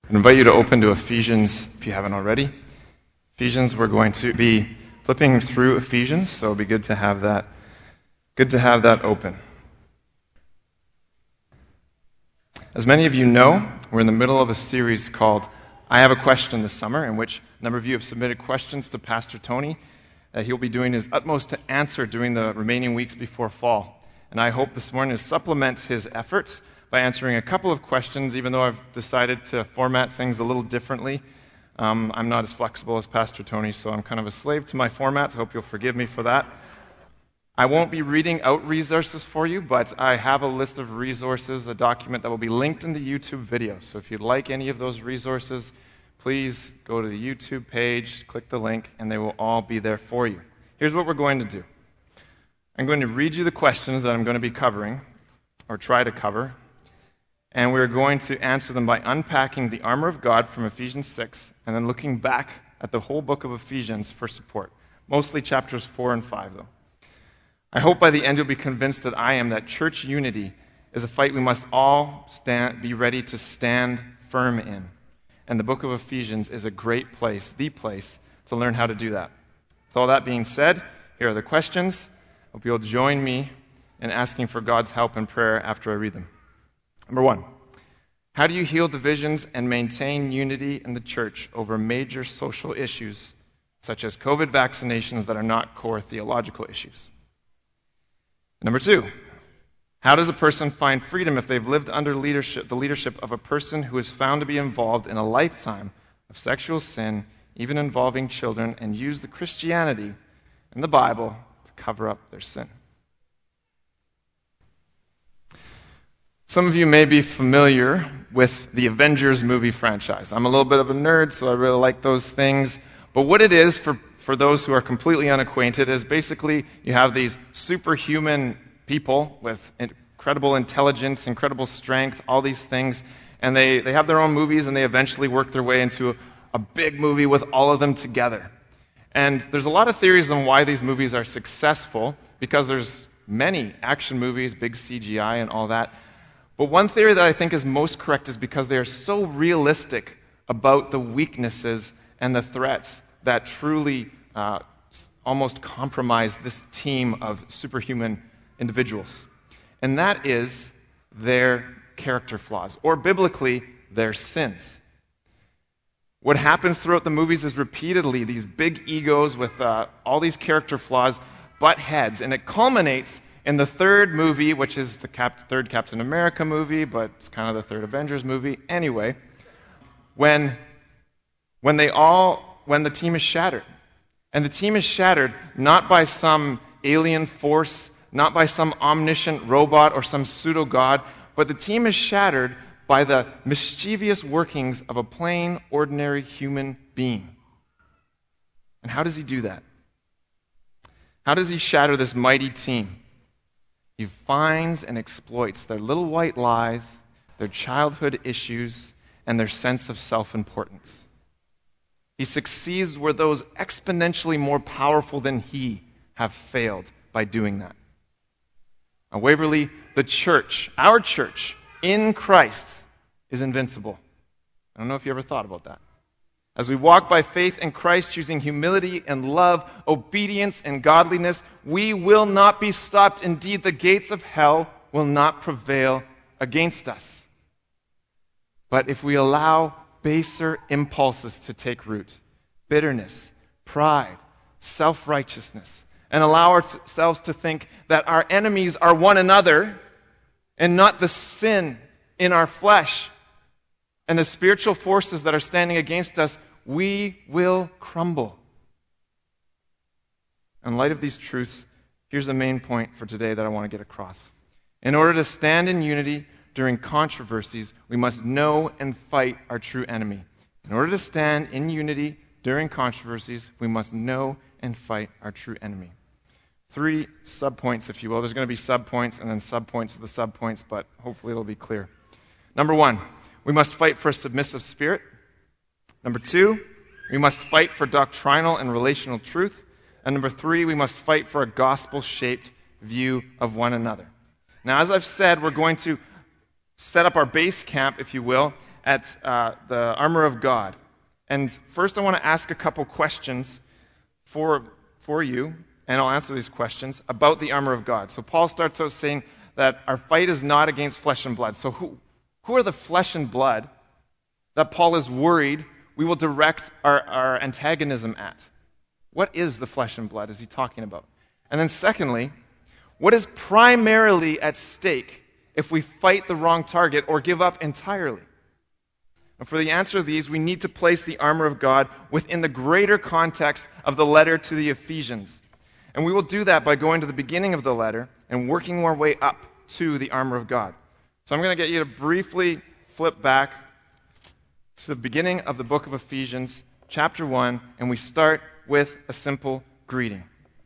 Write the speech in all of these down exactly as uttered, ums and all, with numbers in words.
I invite you to open to Ephesians if you haven't already. Ephesians, we're going to be flipping through Ephesians, so it'll be good to have that, good to have that open. As many of you know, we're in the middle of a series called I Have a Question this summer, in which a number of you have submitted questions to Pastor Tony that he'll be doing his utmost to answer during the remaining weeks before fall. And I hope this morning to supplement his efforts by answering a couple of questions, even though I've decided to format things a little differently. Um, I'm not as flexible as Pastor Tony, so I'm kind of a slave to my formats. I hope you'll forgive me for that. I won't be reading out resources for you, but I have a list of resources, a document that will be linked in the YouTube video. So if you'd like any of those resources, please go to the YouTube page, click the link, and they will all be there for you. Here's what we're going to do. I'm going to read you the questions that I'm going to be covering, or try to cover, and we're going to answer them by unpacking the armor of God from Ephesians six, and then looking back at the whole book of Ephesians for support. Mostly chapters four and five, though. I hope by the end you'll be convinced that I am that church unity is a fight we must all stand, be ready to stand firm in. And the book of Ephesians is a great place, the place, to learn how to do that. With all that being said, here are the questions. Hope you'll join me in asking for God's help and prayer after I read them. Number one, how do you heal divisions and maintain unity in the church over major social issues, such as COVID vaccinations that are not core theological issues? Number two, how does a person find freedom if they've lived under leadership, the leadership of a person who is found to be involved in a lifetime of sexual sin, even involving children, and use the Christianity and the Bible to cover up their sin? Some of you may be familiar with the Avengers movie franchise. I'm a little bit of a nerd, so I really like those things. But what it is, for, for those who are completely unacquainted, is basically you have these superhuman people with incredible intelligence, incredible strength, all these things, and they, they have their own movies, and they eventually work their way into a, a big movie with all of them together. And there's a lot of theories on why these movies are successful, because there's many action movies, big C G I and all that. But one theory that I think is most correct is because they are so realistic about the weaknesses and the threats that truly uh, almost compromise this team of superhuman individuals. And that is their character flaws, or biblically, their sins. What happens throughout the movies is repeatedly these big egos with uh, all these character flaws butt heads, and it culminates in the third movie, which is the Cap- third Captain America movie, but it's kind of the third Avengers movie. Anyway, when when they all when the team is shattered, and the team is shattered not by some alien force, not by some omniscient robot or some pseudo god, but the team is shattered by the mischievous workings of a plain, ordinary human being. And how does he do that? How does he shatter this mighty team? He finds and exploits their little white lies, their childhood issues, and their sense of self-importance. He succeeds where those exponentially more powerful than he have failed by doing that. Now, Waverly, the church, our church, in Christ, is invincible. I don't know if you ever thought about that. As we walk by faith in Christ, choosing humility and love, obedience and godliness, we will not be stopped. Indeed, the gates of hell will not prevail against us. But if we allow baser impulses to take root, bitterness, pride, self-righteousness, and allow ourselves to think that our enemies are one another and not the sin in our flesh and the spiritual forces that are standing against us, we will crumble. In light of these truths, here's the main point for today that I want to get across. In order to stand in unity during controversies, we must know and fight our true enemy. In order to stand in unity during controversies, we must know and fight our true enemy. Three subpoints, if you will. There's going to be subpoints and then subpoints to the subpoints, but hopefully it'll be clear. Number one, we must fight for a submissive spirit. Number two, we must fight for doctrinal and relational truth. And number three, we must fight for a gospel-shaped view of one another. Now, as I've said, we're going to set up our base camp, if you will, at uh, the armor of God. And first I want to ask a couple questions for, for you, and I'll answer these questions about the armor of God. So Paul starts out saying that our fight is not against flesh and blood. So who, who are the flesh and blood that Paul is worried we will direct our, our antagonism at? What is the flesh and blood is he talking about? And then secondly, what is primarily at stake if we fight the wrong target or give up entirely? And for the answer to these, we need to place the armor of God within the greater context of the letter to the Ephesians. And we will do that by going to the beginning of the letter and working our way up to the armor of God. So I'm going to get you to briefly flip back to the beginning of the book of Ephesians, chapter one, and we start with a simple greeting.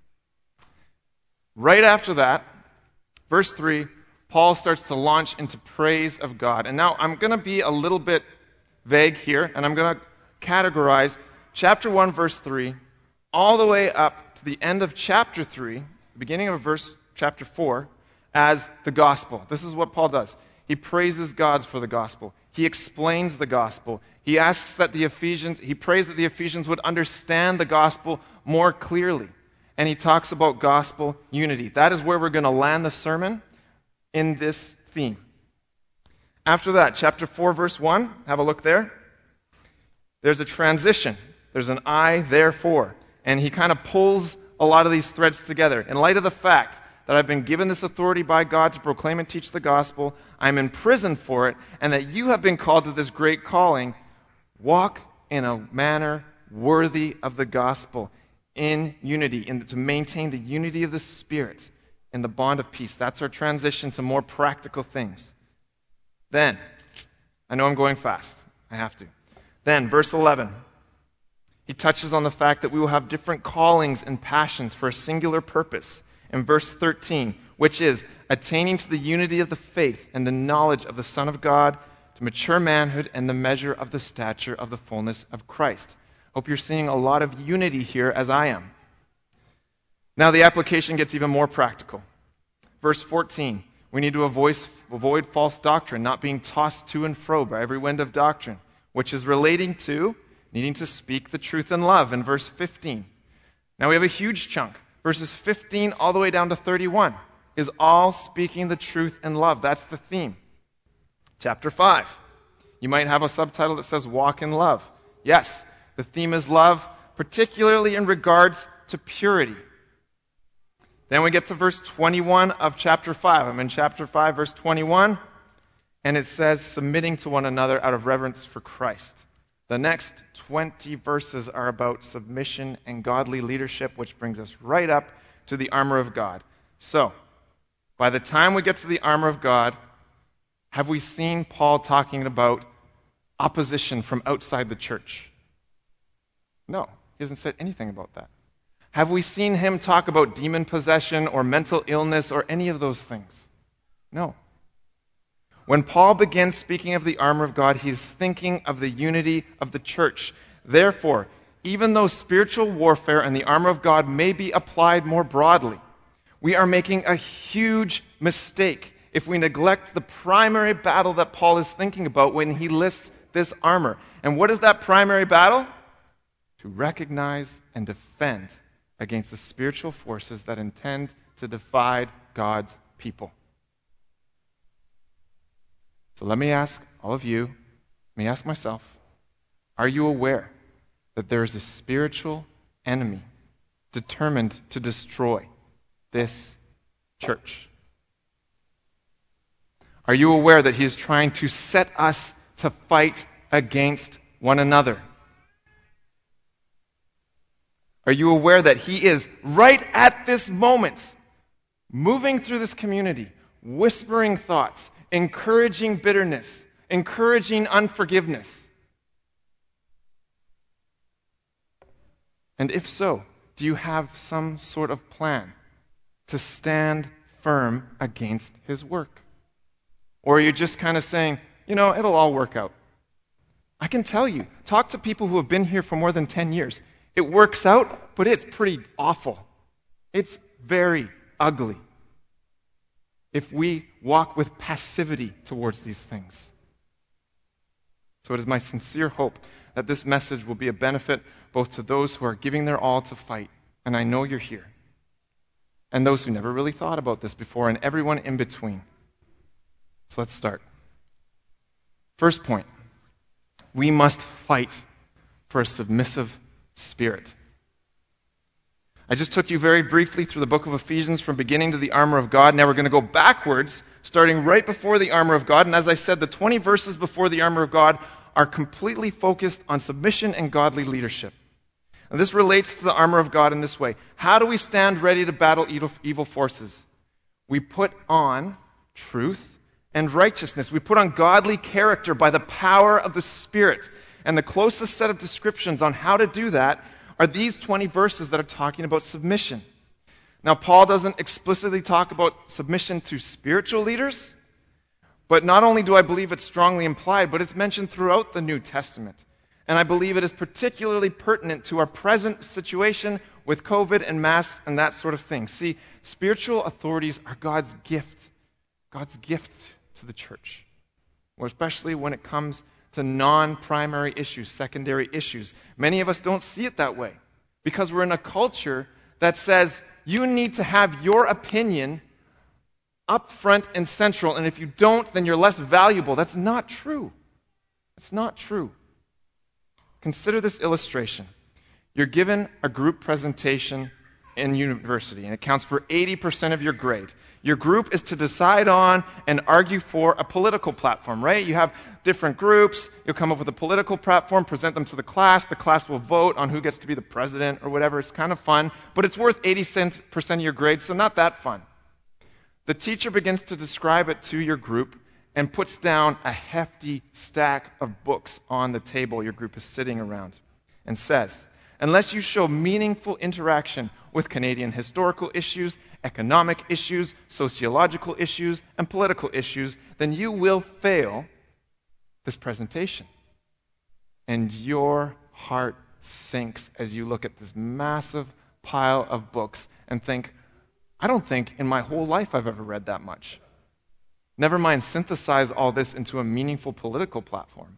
Right after that, verse three, Paul starts to launch into praise of God. And now I'm going to be a little bit vague here, and I'm going to categorize chapter one, verse three, all the way up to the end of chapter three, beginning of verse chapter four, as the gospel. This is what Paul does. He praises God for the gospel. He explains the gospel. He asks that the Ephesians, he prays that the Ephesians would understand the gospel more clearly. And he talks about gospel unity. That is where we're going to land the sermon in this theme. After that, chapter four, verse one, have a look there. There's a transition. There's an I, therefore. And he kind of pulls a lot of these threads together. In light of the fact that I've been given this authority by God to proclaim and teach the gospel, I'm in prison for it, and that you have been called to this great calling, walk in a manner worthy of the gospel, in unity, in, to maintain the unity of the Spirit in the bond of peace. That's our transition to more practical things. Then, I know I'm going fast. I have to. Then, verse eleven. He touches on the fact that we will have different callings and passions for a singular purpose. In verse thirteen, which is attaining to the unity of the faith and the knowledge of the Son of God, to mature manhood and the measure of the stature of the fullness of Christ. Hope you're seeing a lot of unity here, as I am. Now the application gets even more practical. Verse fourteen, we need to avoid, avoid false doctrine, not being tossed to and fro by every wind of doctrine, which is relating to needing to speak the truth in love in verse fifteen. Now we have a huge chunk. Verses fifteen all the way down to thirty-one is all speaking the truth in love. That's the theme. Chapter five. You might have a subtitle that says walk in love. Yes, the theme is love, particularly in regards to purity. Then we get to verse twenty-one of chapter five. I'm in chapter five, verse twenty-one, and it says, submitting to one another out of reverence for Christ. The next twenty verses are about submission and godly leadership, which brings us right up to the armor of God. So, by the time we get to the armor of God, have we seen Paul talking about opposition from outside the church? No, he hasn't said anything about that. Have we seen him talk about demon possession or mental illness or any of those things? No. When Paul begins speaking of the armor of God, he is thinking of the unity of the church. Therefore, even though spiritual warfare and the armor of God may be applied more broadly, we are making a huge mistake if we neglect the primary battle that Paul is thinking about when he lists this armor. And what is that primary battle? To recognize and defend against the spiritual forces that intend to divide God's people. So let me ask all of you, let me ask myself, are you aware that there is a spiritual enemy determined to destroy this church? Are you aware that he is trying to set us to fight against one another? Are you aware that he is right at this moment moving through this community, whispering thoughts, encouraging bitterness, encouraging unforgiveness? And if so, do you have some sort of plan to stand firm against his work? Or are you just kind of saying, you know, it'll all work out? I can tell you, talk to people who have been here for more than ten years. It works out, but it's pretty awful. It's very ugly if we walk with passivity towards these things. So it is my sincere hope that this message will be a benefit both to those who are giving their all to fight, and I know you're here, and those who never really thought about this before, and everyone in between. So let's start. First point, we must fight for a submissive spirit. I just took you very briefly through the book of Ephesians from beginning to the armor of God. Now we're going to go backwards, starting right before the armor of God. And as I said, the twenty verses before the armor of God are completely focused on submission and godly leadership. And this relates to the armor of God in this way. How do we stand ready to battle evil forces? We put on truth and righteousness. We put on godly character by the power of the Spirit. And the closest set of descriptions on how to do that are these twenty verses that are talking about submission. Now, Paul doesn't explicitly talk about submission to spiritual leaders, but not only do I believe it's strongly implied, but it's mentioned throughout the New Testament. And I believe it is particularly pertinent to our present situation with COVID and masks and that sort of thing. See, spiritual authorities are God's gift, God's gift to the church, or especially when it comes to non-primary issues, secondary issues. Many of us don't see it that way because we're in a culture that says you need to have your opinion up front and central, and if you don't, then you're less valuable. That's not true. That's not true. Consider this illustration. You're given a group presentation in university, and it counts for eighty percent of your grade. Your group is to decide on and argue for a political platform, right? You have different groups. You'll come up with a political platform, present them to the class. The class will vote on who gets to be the president or whatever. It's kind of fun, but it's worth eighty percent of your grade, so not that fun. The teacher begins to describe it to your group and puts down a hefty stack of books on the table your group is sitting around and says, unless you show meaningful interaction with Canadian historical issues, economic issues, sociological issues, and political issues, then you will fail this presentation. And your heart sinks as you look at this massive pile of books and think, I don't think in my whole life I've ever read that much. Never mind synthesize all this into a meaningful political platform.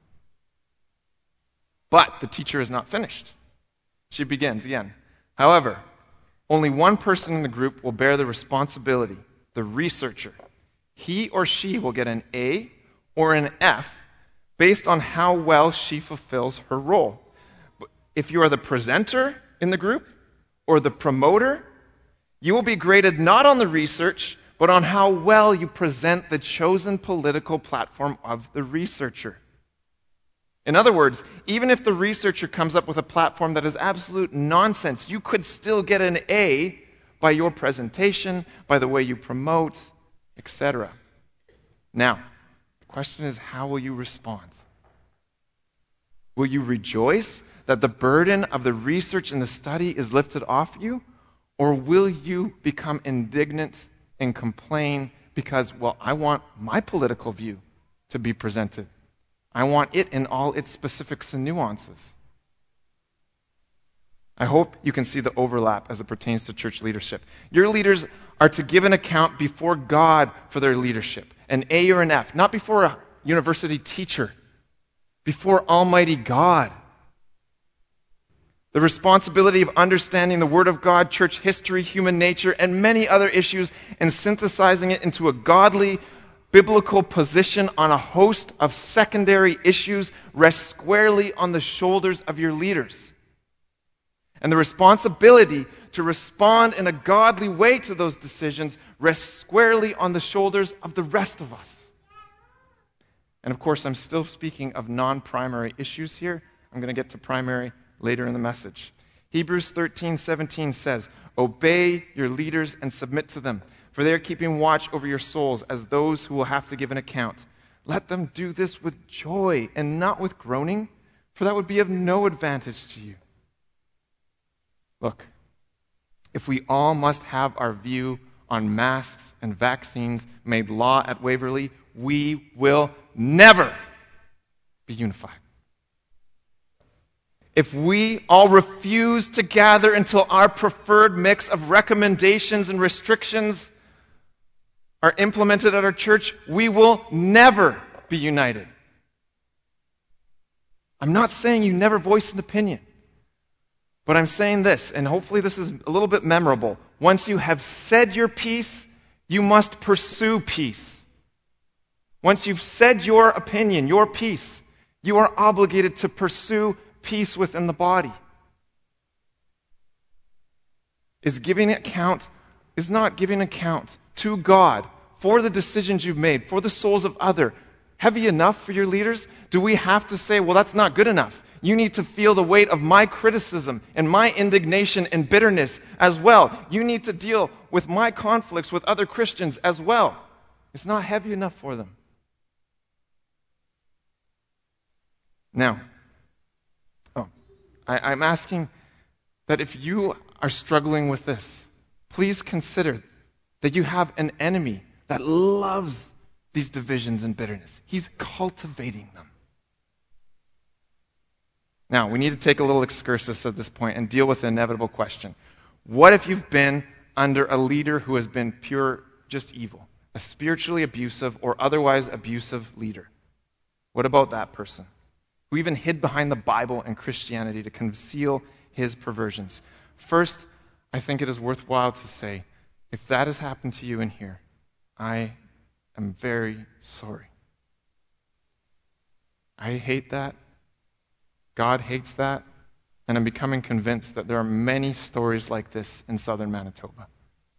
But the teacher is not finished. She begins again. However, only one person in the group will bear the responsibility, the researcher. He or she will get an A or an F based on how well she fulfills her role. If you are the presenter in the group or the promoter, you will be graded not on the research, but on how well you present the chosen political platform of the researcher. In other words, even if the researcher comes up with a platform that is absolute nonsense, you could still get an A by your presentation, by the way you promote, et cetera. Now, the question is, how will you respond? Will you rejoice that the burden of the research and the study is lifted off you? Or will you become indignant and complain because, well, I want my political view to be presented. I want it in all its specifics and nuances. I hope you can see the overlap as it pertains to church leadership. Your leaders are to give an account before God for their leadership, an A or an F, not before a university teacher, before Almighty God. The responsibility of understanding the Word of God, church history, human nature, and many other issues, and synthesizing it into a godly, biblical position on a host of secondary issues rests squarely on the shoulders of your leaders. And the responsibility to respond in a godly way to those decisions rests squarely on the shoulders of the rest of us. And of course, I'm still speaking of non-primary issues here. I'm going to get to primary later in the message. Hebrews thirteen seventeen says, obey your leaders and submit to them, for they are keeping watch over your souls as those who will have to give an account. Let them do this with joy and not with groaning, for that would be of no advantage to you. Look, if we all must have our view on masks and vaccines made law at Waverly, we will never be unified. If we all refuse to gather until our preferred mix of recommendations and restrictions are implemented at our church, we will never be united. I'm not saying you never voice an opinion. But I'm saying this, and hopefully this is a little bit memorable. Once you have said your piece, you must pursue peace. Once you've said your opinion, your piece, you are obligated to pursue peace within the body. Is giving account, is not giving account to God for the decisions you've made, for the souls of others, heavy enough for your leaders? Do we have to say, well, that's not good enough? You need to feel the weight of my criticism and my indignation and bitterness as well. You need to deal with my conflicts with other Christians as well. It's not heavy enough for them. Now, oh, I, I'm asking that if you are struggling with this, please consider that you have an enemy that loves these divisions and bitterness. He's cultivating them. Now, we need to take a little excursus at this point and deal with the inevitable question. What if you've been under a leader who has been pure, just evil, a spiritually abusive or otherwise abusive leader? What about that person who even hid behind the Bible and Christianity to conceal his perversions? First, I think it is worthwhile to say, if that has happened to you in here, I am very sorry. I hate that. God hates that, and I'm becoming convinced that there are many stories like this in southern Manitoba.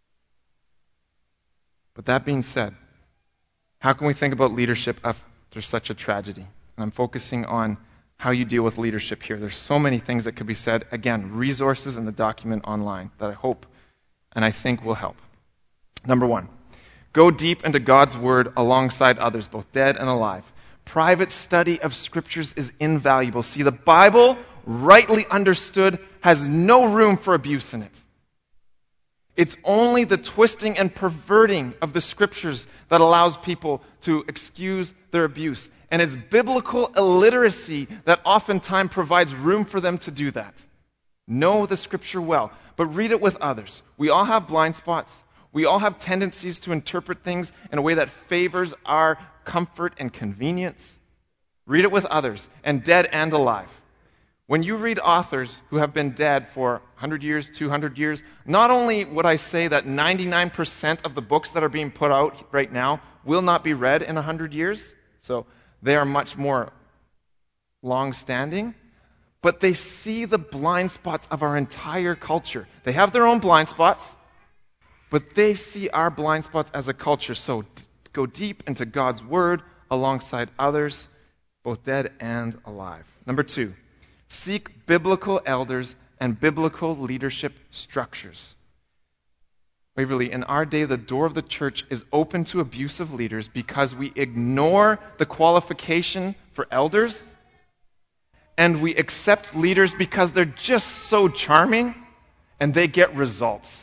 But that being said, how can we think about leadership after such a tragedy? And I'm focusing on how you deal with leadership here. There's so many things that could be said. Again, resources in the document online that I hope and I think will help. Number one, go deep into God's word alongside others, both dead and alive. Private study of scriptures is invaluable. See, the Bible, rightly understood, has no room for abuse in it. It's only the twisting and perverting of the scriptures that allows people to excuse their abuse. And it's biblical illiteracy that oftentimes provides room for them to do that. Know the scripture well, but read it with others. We all have blind spots. We all have tendencies to interpret things in a way that favors our comfort and convenience. Read it with others, and dead and alive. When you read authors who have been dead for one hundred years, two hundred years, not only would I say that ninety-nine percent of the books that are being put out right now will not be read in one hundred years, so they are much more long-standing, but they see the blind spots of our entire culture. They have their own blind spots, but they see our blind spots as a culture. So d- go deep into God's word alongside others, both dead and alive. Number two, seek biblical elders and biblical leadership structures. Waverly, in our day, the door of the church is open to abusive leaders because we ignore the qualification for elders, and we accept leaders because they're just so charming and they get results.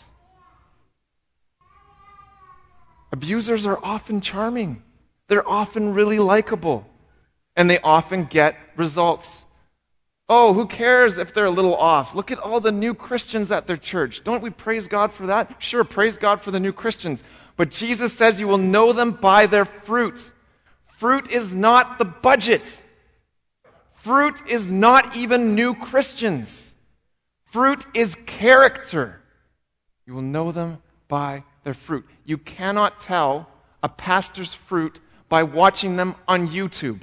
Abusers are often charming. They're often really likable. And they often get results. Oh, who cares if they're a little off? Look at all the new Christians at their church. Don't we praise God for that? Sure, praise God for the new Christians. But Jesus says you will know them by their fruit. Fruit is not the budget. Fruit is not even new Christians. Fruit is character. You will know them by their fruit. You cannot tell a pastor's fruit by watching them on YouTube.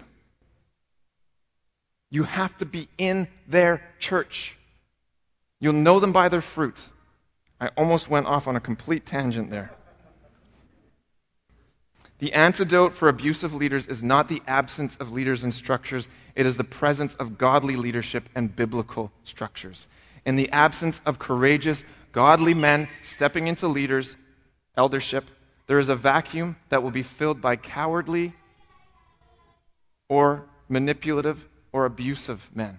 You have to be in their church. You'll know them by their fruits. I almost went off on a complete tangent there. The antidote for abusive leaders is not the absence of leaders and structures. It is the presence of godly leadership and biblical structures. In the absence of courageous, godly men stepping into leaders, eldership, there is a vacuum that will be filled by cowardly or manipulative or abusive men.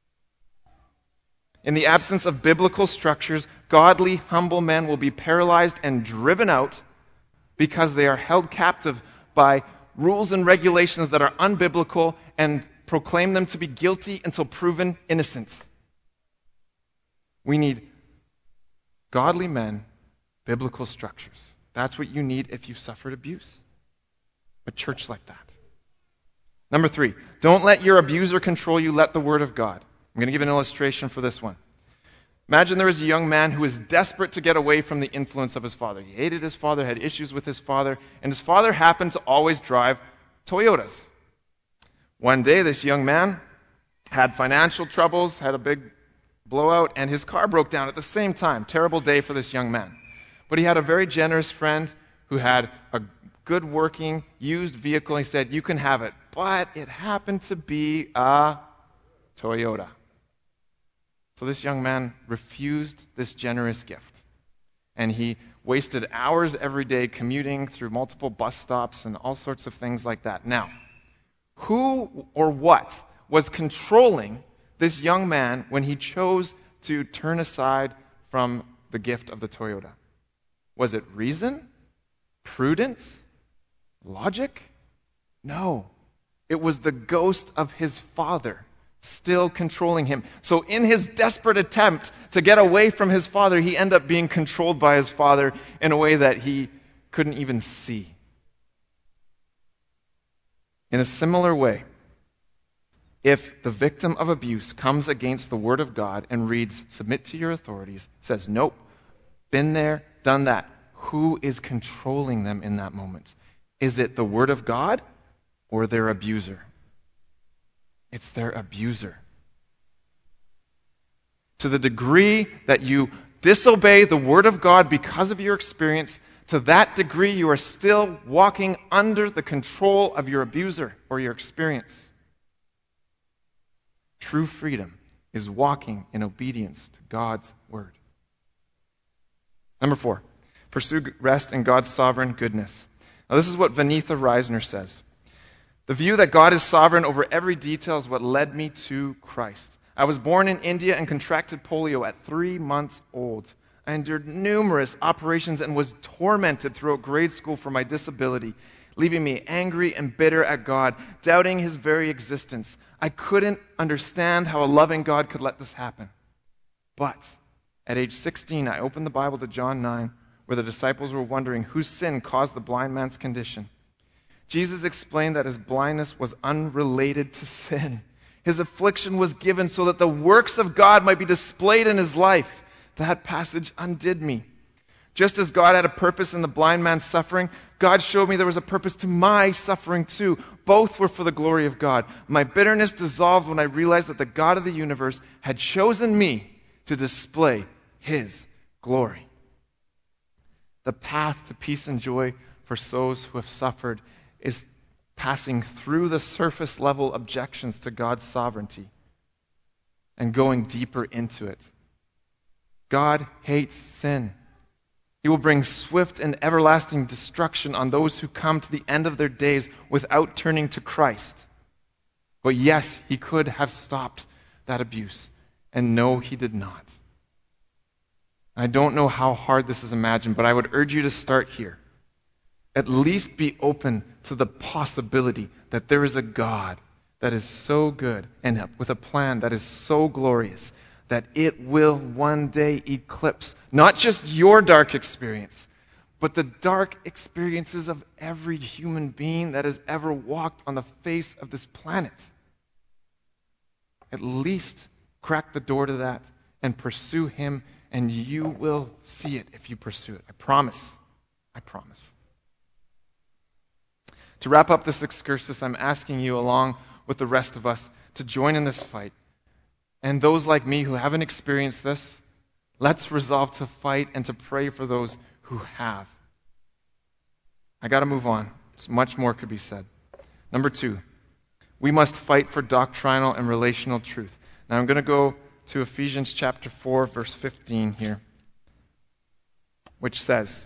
In the absence of biblical structures, godly, humble men will be paralyzed and driven out because they are held captive by rules and regulations that are unbiblical and proclaim them to be guilty until proven innocent. We need godly men, biblical structures. That's what you need if you've suffered abuse. A church like that. Number three, don't let your abuser control you, let the word of God. I'm going to give an illustration for this one. Imagine there was a young man who was desperate to get away from the influence of his father. He hated his father, had issues with his father, and his father happened to always drive Toyotas. One day, this young man had financial troubles, had a big blowout, and his car broke down at the same time. Terrible day for this young man. But he had a very generous friend who had a good working, used vehicle. He said, you can have it. But it happened to be a Toyota. So this young man refused this generous gift. And he wasted hours every day commuting through multiple bus stops and all sorts of things like that. Now, who or what was controlling this young man when he chose to turn aside from the gift of the Toyota? Was it reason? Prudence? Logic? No. It was the ghost of his father still controlling him. So in his desperate attempt to get away from his father, he ended up being controlled by his father in a way that he couldn't even see. In a similar way, if the victim of abuse comes against the word of God and reads, submit to your authorities, says, nope, been there, done that, who is controlling them in that moment? Is it the word of God or their abuser? It's their abuser. To the degree that you disobey the word of God because of your experience, to that degree you are still walking under the control of your abuser or your experience. True freedom is walking in obedience to God's word. Number four, pursue rest in God's sovereign goodness. Now this is what Vanitha Reisner says. The view that God is sovereign over every detail is what led me to Christ. I was born in India and contracted polio at three months old. I endured numerous operations and was tormented throughout grade school for my disability, leaving me angry and bitter at God, doubting his very existence. I couldn't understand how a loving God could let this happen. But at age sixteen, I opened the Bible to John nine, where the disciples were wondering whose sin caused the blind man's condition. Jesus explained that his blindness was unrelated to sin. His affliction was given so that the works of God might be displayed in his life. That passage undid me. Just as God had a purpose in the blind man's suffering, God showed me there was a purpose to my suffering too. Both were for the glory of God. My bitterness dissolved when I realized that the God of the universe had chosen me to display his glory. The path to peace and joy for those who have suffered is passing through the surface level objections to God's sovereignty and going deeper into it. God hates sin. He will bring swift and everlasting destruction on those who come to the end of their days without turning to Christ. But yes, he could have stopped that abuse. And no, he did not. I don't know how hard this is imagined, but I would urge you to start here. At least be open to the possibility that there is a God that is so good and with a plan that is so glorious that it will one day eclipse not just your dark experience, but the dark experiences of every human being that has ever walked on the face of this planet. At least crack the door to that and pursue him, and you will see it if you pursue it. I promise. I promise. To wrap up this excursus, I'm asking you, along with the rest of us, to join in this fight. And those like me who haven't experienced this, let's resolve to fight and to pray for those who have. I got to move on. So much more could be said. Number two, we must fight for doctrinal and relational truth. Now I'm going to go to Ephesians chapter four, verse fifteen here, which says,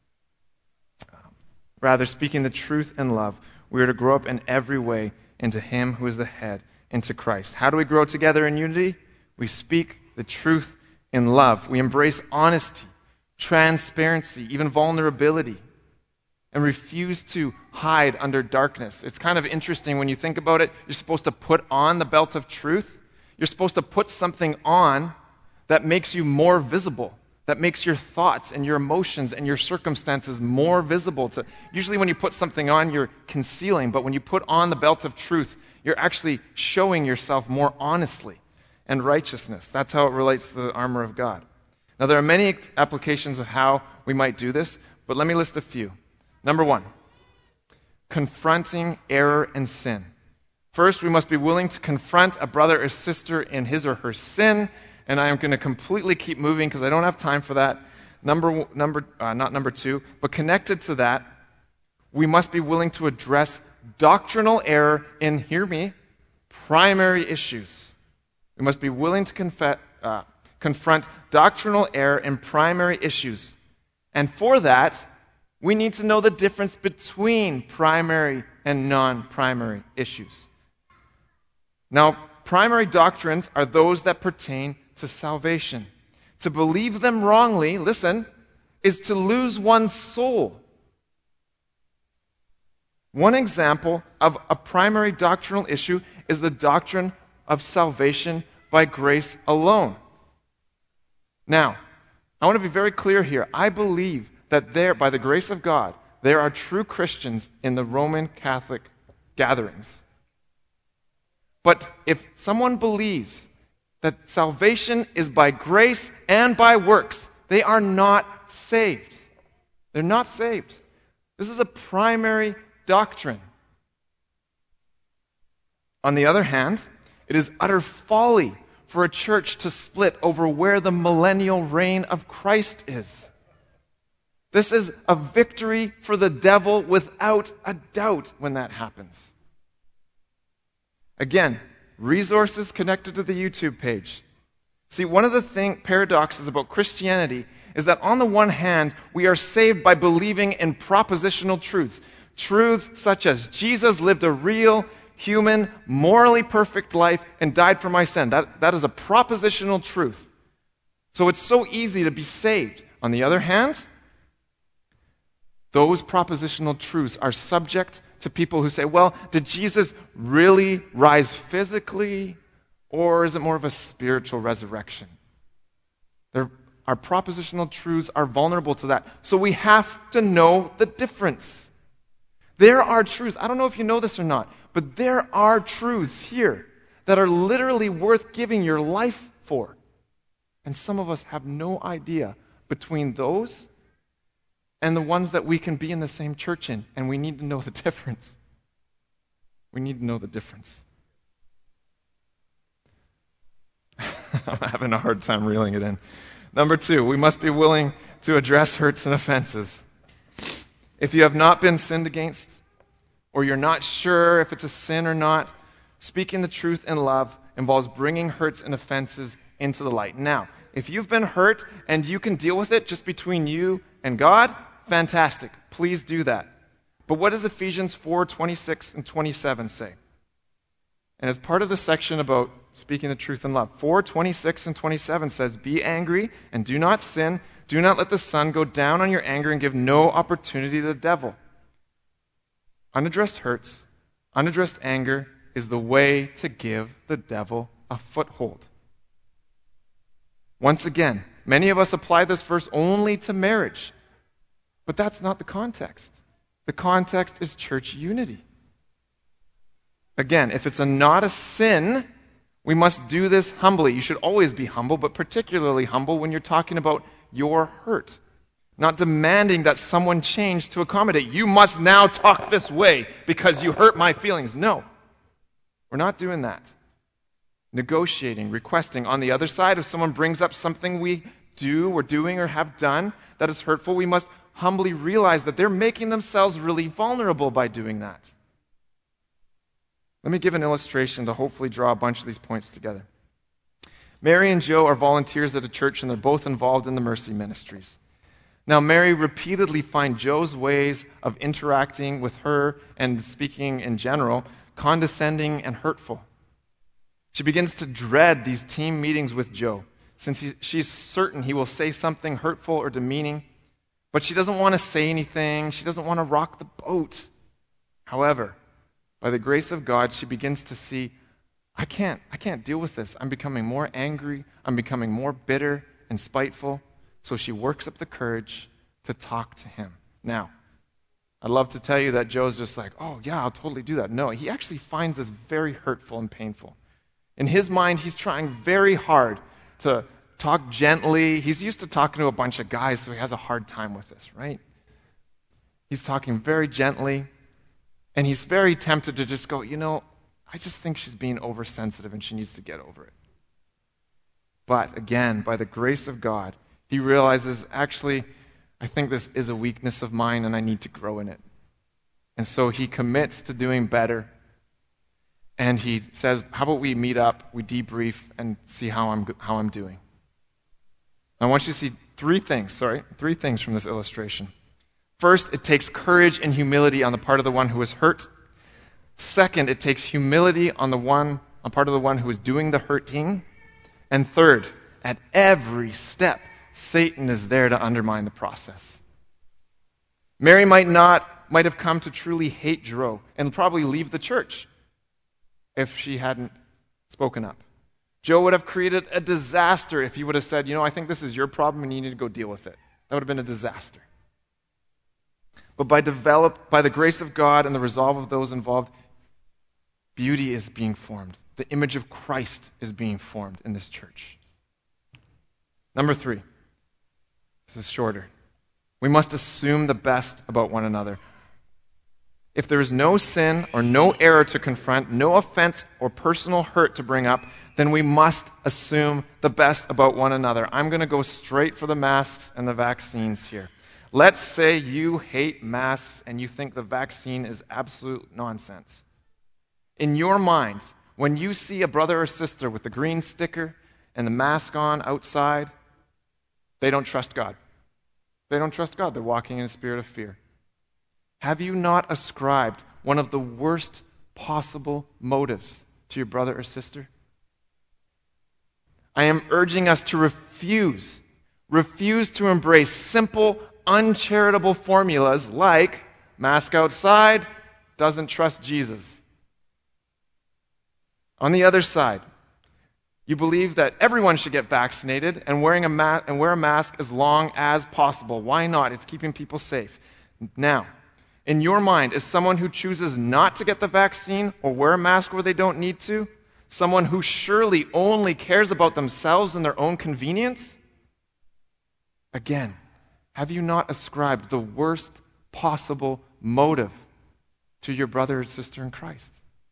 rather, speaking the truth in love, we are to grow up in every way into him who is the head, into Christ. How do we grow together in unity? We speak the truth in love. We embrace honesty, transparency, even vulnerability, and refuse to hide under darkness. It's kind of interesting when you think about it. You're supposed to put on the belt of truth. You're supposed to put something on that makes you more visible, that makes your thoughts and your emotions and your circumstances more visible. To, usually when you put something on, you're concealing, but when you put on the belt of truth, you're actually showing yourself more honestly and righteousness. That's how it relates to the armor of God. Now, there are many applications of how we might do this, but let me list a few. Number one, confronting error and sin. First, we must be willing to confront a brother or sister in his or her sin. And I am going to completely keep moving because I don't have time for that. Number, number, uh, not number two, but connected to that, we must be willing to address doctrinal error in, hear me, primary issues. We must be willing to conf- uh, confront doctrinal error in primary issues. And for that, we need to know the difference between primary and non-primary issues. Now, primary doctrines are those that pertain to salvation. To believe them wrongly, listen, is to lose one's soul. One example of a primary doctrinal issue is the doctrine of salvation by grace alone. Now, I want to be very clear here. I believe that there, by the grace of God, there are true Christians in the Roman Catholic gatherings. But if someone believes that salvation is by grace and by works, they are not saved. They're not saved. This is a primary doctrine. On the other hand, it is utter folly for a church to split over where the millennial reign of Christ is. This is a victory for the devil without a doubt when that happens. Again, resources connected to the YouTube page. See, one of the thing, paradoxes about Christianity is that on the one hand, we are saved by believing in propositional truths. Truths such as Jesus lived a real, human, morally perfect life and died for my sin. That, that is a propositional truth. So it's so easy to be saved. On the other hand, those propositional truths are subject to people who say, well, did Jesus really rise physically, or is it more of a spiritual resurrection? There, our propositional truths are vulnerable to that. So we have to know the difference. There are truths, I don't know if you know this or not, but there are truths here that are literally worth giving your life for. And some of us have no idea between those and the ones that we can be in the same church in, and we need to know the difference. We need to know the difference. I'm having a hard time reeling it in. Number two, we must be willing to address hurts and offenses. If you have not been sinned against, or you're not sure if it's a sin or not, speaking the truth in love involves bringing hurts and offenses into the light. Now, if you've been hurt and you can deal with it just between you and God, fantastic. Please do that. But what does Ephesians four twenty-six and twenty-seven say? And as part of the section about speaking the truth in love, four twenty-six and twenty-seven says, be angry and do not sin. Do not let the sun go down on your anger and give no opportunity to the devil. Unaddressed hurts, unaddressed anger is the way to give the devil a foothold. Once again, many of us apply this verse only to marriage. But that's not the context. The context is church unity. Again, if it's a not a sin, we must do this humbly. You should always be humble, but particularly humble when you're talking about your hurt. Not demanding that someone change to accommodate. You must now talk this way because you hurt my feelings. No, we're not doing that. Negotiating, requesting. On the other side, if someone brings up something we do or doing or have done that is hurtful, we must humbly realize that they're making themselves really vulnerable by doing that. Let me give an illustration to hopefully draw a bunch of these points together. Mary and Joe are volunteers at a church, and they're both involved in the mercy ministries. Now, Mary repeatedly finds Joe's ways of interacting with her and speaking in general condescending and hurtful. She begins to dread these team meetings with Joe, since he, she's certain he will say something hurtful or demeaning. But she doesn't want to say anything. She doesn't want to rock the boat. However, by the grace of God, she begins to see, I can't, I can't deal with this. I'm becoming more angry. I'm becoming more bitter and spiteful. So she works up the courage to talk to him. Now, I'd love to tell you that Joe's just like, oh, yeah, I'll totally do that. No, he actually finds this very hurtful and painful. In his mind, he's trying very hard to talk gently. He's used to talking to a bunch of guys, so he has a hard time with this, right? He's talking very gently, and he's very tempted to just go, you know, I just think she's being oversensitive and she needs to get over it. But again, by the grace of God, he realizes, actually, I think this is a weakness of mine and I need to grow in it. And so he commits to doing better. And he says, how about we meet up, we debrief, and see how I'm how I'm doing. I want you to see three things, sorry, three things from this illustration. First, it takes courage and humility on the part of the one who is hurt. Second, it takes humility on the one on part of the one who is doing the hurting. And third, at every step, Satan is there to undermine the process. Mary might not, might have come to truly hate Drew and probably leave the church if she hadn't spoken up. Joe would have created a disaster if he would have said, you know, I think this is your problem and you need to go deal with it. That would have been a disaster. But by develop, by the grace of God and the resolve of those involved, beauty is being formed. The image of Christ is being formed in this church. Number three. This is shorter. We must assume the best about one another. If there is no sin or no error to confront, no offense or personal hurt to bring up, then we must assume the best about one another. I'm going to go straight for the masks and the vaccines here. Let's say you hate masks and you think the vaccine is absolute nonsense. In your mind, when you see a brother or sister with the green sticker and the mask on outside, they don't trust God. They don't trust God. They're walking in a spirit of fear. Have you not ascribed one of the worst possible motives to your brother or sister? I am urging us to refuse, refuse to embrace simple, uncharitable formulas like mask outside, doesn't trust Jesus. On the other side, you believe that everyone should get vaccinated and wearing a ma- and wear a mask as long as possible. Why not? It's keeping people safe. Now, in your mind, is someone who chooses not to get the vaccine or wear a mask where they don't need to someone who surely only cares about themselves and their own convenience? Again, have you not ascribed the worst possible motive to your brother or sister in Christ?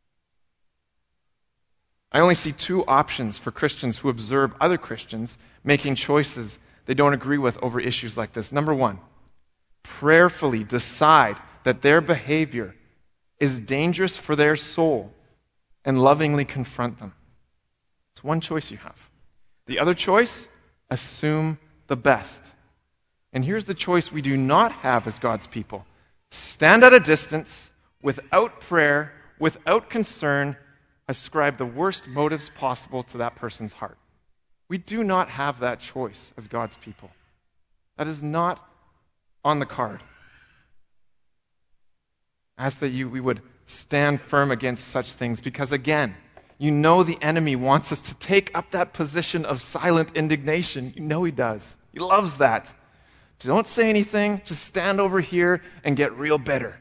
I only see two options for Christians who observe other Christians making choices they don't agree with over issues like this. Number one, prayerfully decide that their behavior is dangerous for their soul and lovingly confront them. It's one choice you have. The other choice, assume the best. And here's the choice we do not have as God's people. Stand at a distance, without prayer, without concern, ascribe the worst motives possible to that person's heart. We do not have that choice as God's people. That is not on the card. I ask that you, we would stand firm against such things because, again, you know the enemy wants us to take up that position of silent indignation. You know he does. He loves that. Don't say anything. Just stand over here and get real bitter.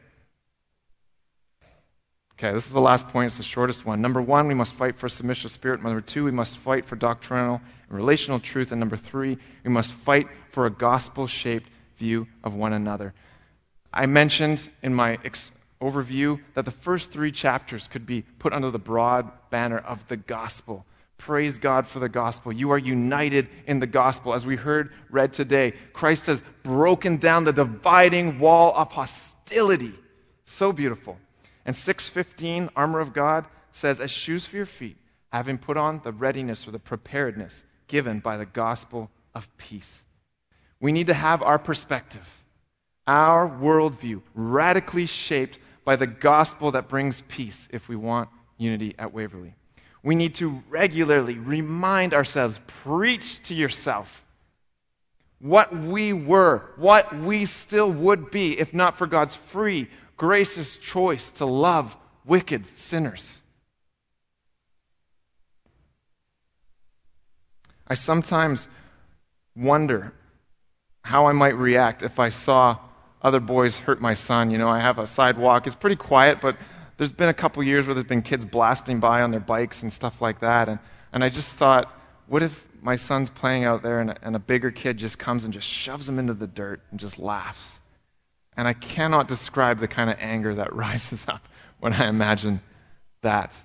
Okay, this is the last point. It's the shortest one. Number one, we must fight for a submissive spirit. Number two, we must fight for doctrinal and relational truth. And number three, we must fight for a gospel-shaped view of one another. I mentioned in my ex- overview that the first three chapters could be put under the broad banner of the gospel. Praise God for the gospel. You are united in the gospel. As we heard read today, Christ has broken down the dividing wall of hostility. So beautiful. And six fifteen, armor of God, says, as shoes for your feet, having put on the readiness or the preparedness given by the gospel of peace. We need to have our perspective, our worldview, radically shaped by the gospel that brings peace if we want unity at Waverly. We need to regularly remind ourselves, preach to yourself what we were, what we still would be if not for God's free, gracious choice to love wicked sinners. I sometimes wonder how I might react if I saw other boys hurt my son. You know, I have a sidewalk. It's pretty quiet, but there's been a couple years where there's been kids blasting by on their bikes and stuff like that. And, and I just thought, what if my son's playing out there and a, and a bigger kid just comes and just shoves him into the dirt and just laughs? And I cannot describe the kind of anger that rises up when I imagine that.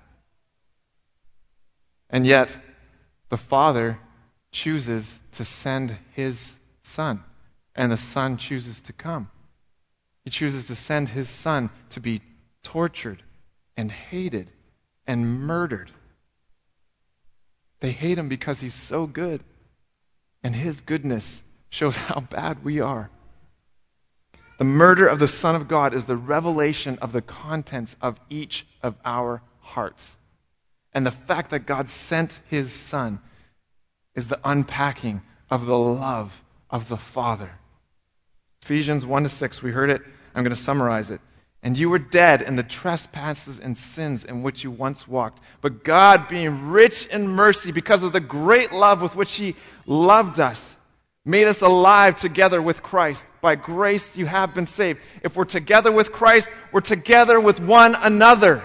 And yet, the Father chooses to send his Son, and the Son chooses to come. He chooses to send his Son to be tortured and hated and murdered. They hate him because he's so good, and his goodness shows how bad we are. The murder of the Son of God is the revelation of the contents of each of our hearts. And the fact that God sent his Son is the unpacking of the love of the Father. Ephesians one to six, we heard it. I'm going to summarize it. And you were dead in the trespasses and sins in which you once walked. But God, being rich in mercy, because of the great love with which he loved us, made us alive together with Christ. By grace you have been saved. If we're together with Christ, we're together with one another.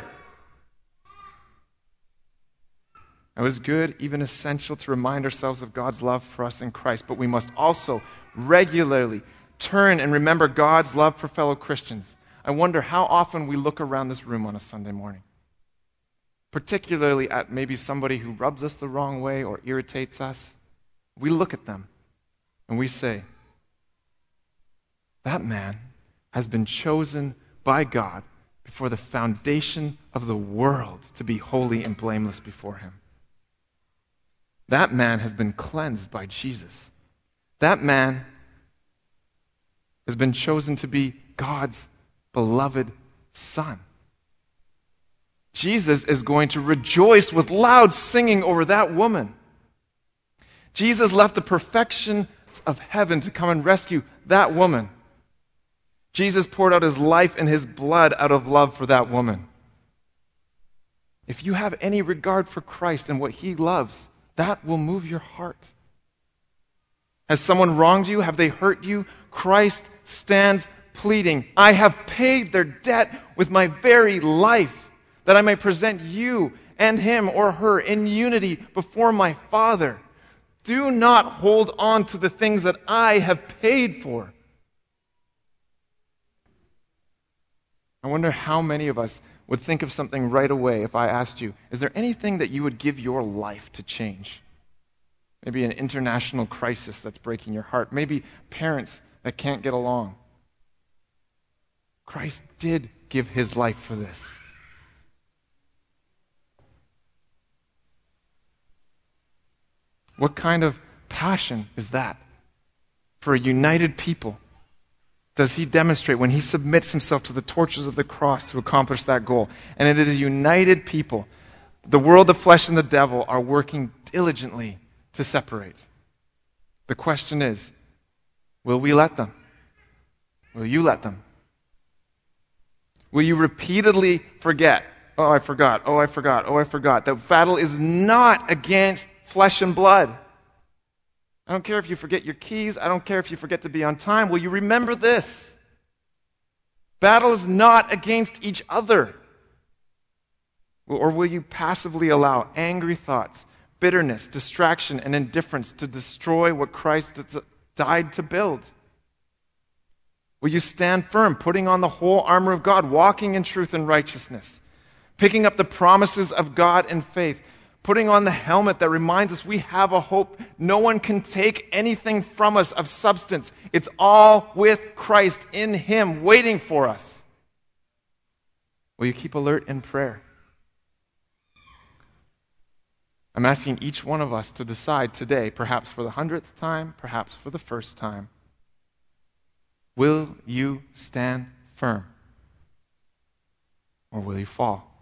It was good, even essential, to remind ourselves of God's love for us in Christ, but we must also regularly turn and remember God's love for fellow Christians. I wonder how often we look around this room on a Sunday morning, particularly at maybe somebody who rubs us the wrong way or irritates us. We look at them and we say, that man has been chosen by God before the foundation of the world to be holy and blameless before him. That man has been cleansed by Jesus. That man has been chosen to be God's beloved Son. Jesus is going to rejoice with loud singing over that woman. Jesus left the perfection of heaven to come and rescue that woman. Jesus poured out his life and his blood out of love for that woman. If you have any regard for Christ and what he loves, that will move your heart. Has someone wronged you? Have they hurt you? Christ stands pleading, I have paid their debt with my very life, that I may present you and him or her in unity before my Father. Do not hold on to the things that I have paid for. I wonder how many of us would think of something right away if I asked you, is there anything that you would give your life to change? Maybe an international crisis that's breaking your heart. Maybe parents that can't get along. Christ did give his life for this. What kind of passion is that for a united people? Does he demonstrate when he submits himself to the tortures of the cross to accomplish that goal? And it is a united people. The world, the flesh, and the devil are working diligently to separate. The question is, will we let them? Will you let them? Will you repeatedly forget, oh, I forgot, oh, I forgot, oh, I forgot. The battle is not against flesh and blood. I don't care if you forget your keys. I don't care if you forget to be on time. Will you remember this? Battle is not against each other. Or will you passively allow angry thoughts, bitterness, distraction, and indifference to destroy what Christ died to build? Will you stand firm, putting on the whole armor of God, walking in truth and righteousness, picking up the promises of God in faith, putting on the helmet that reminds us we have a hope. No one can take anything from us of substance. It's all with Christ in him, waiting for us. Will you keep alert in prayer? I'm asking each one of us to decide today, perhaps for the hundredth time, perhaps for the first time, will you stand firm or will you fall?